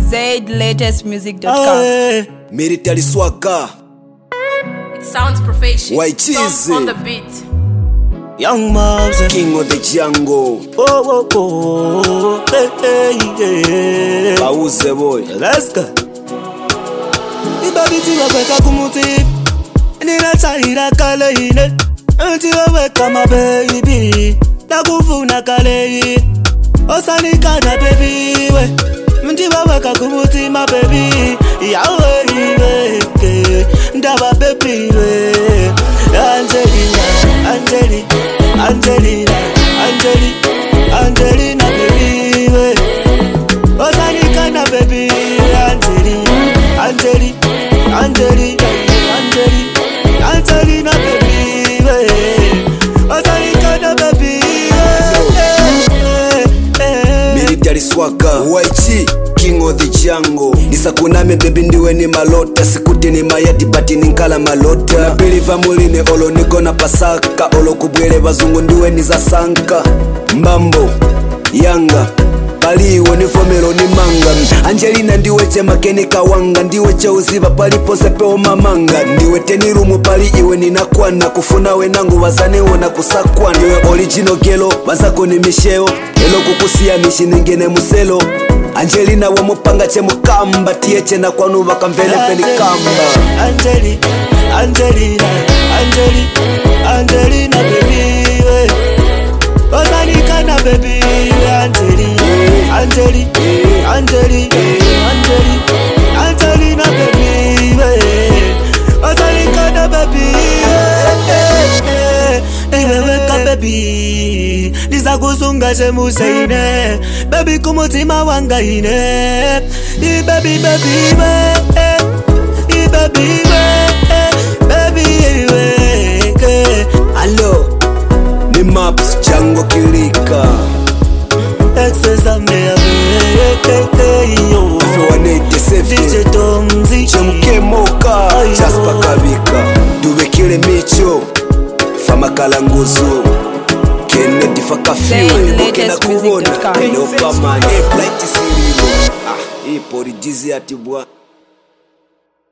ZLatestmusic.com. Military Swagger. It sounds professional. White cheese. On the beat. Young Mobs, King of the Jungle. oh, oh, oh, hey, hey, Bauze boy. let's go. Ibabiti waweka kumuti, nina chahira kale ine. Nti waweka my baby, nakufuna kale. Osanikana baby we, nti waweka kumuti my baby. Yawe iwe, ndaba baby we. Angelina, Angelina baby we. Osanikana baby, Angelina baby we. Osanikana baby Military Swagger. White King of the Jungle. Nisakuname baby ndiwe ni malota. Sikuti ni mayati bati ninkala malota. Na believe muline olo niko na pasaka. Olo kubwele bazungu ndiwe ni za sanka. Mbambo, Yanga paliwe ni fomero ni manga. Angelina ndiwe chema keni kawanga. Ndiwe che uziva palipo sepeo mamanga. Ndiwe tenirumu pali iwe ninakwana. Kufuna wenangu wazane wona kusakwana. Ndiwe original gelo, wazako ni misheo. Elo kukusia mishi ningene muselo. Angelina wa mupanga che mukamba. Tiye chena kwanu wakamvele peni kamba. Angelina baby we. Osanikana baby Angelina baby we. Osanikana baby weka baby Nisa kusunga shemuseine Baby kumutima wanga ine baby we baby we Hello, ni Maps Chango Kilika. Excesa mea yo DJ Tomzi Chemuke moka Jaspa kabika Duwe micho Fama kalanguzu Kennedy fakafiwe Mokena kuona Leopamani Blight sirilo Hii porijizi atibwa